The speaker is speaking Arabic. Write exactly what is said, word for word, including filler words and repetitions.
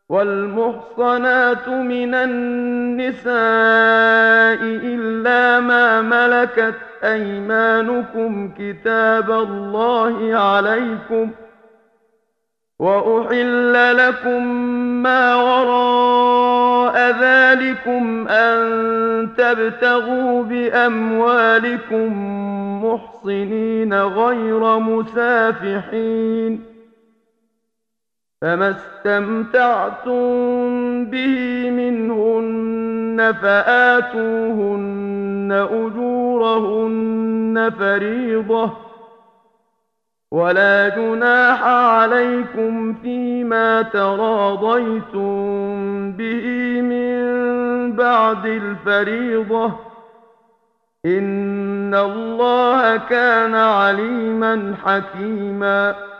والمحصنات من النساء إلا ما ملكت أيمانكم كتاب الله عليكم، وأحل لكم ما وراء ذلكم أن تبتغوا بأموالكم محصنين غير مسافحين، فما استمتعتم به منهن فآتوهن أجورهن فريضة، ولا جناح عليكم فيما تراضيتم به من بعد الفريضة، إن الله كان عليما حكيما.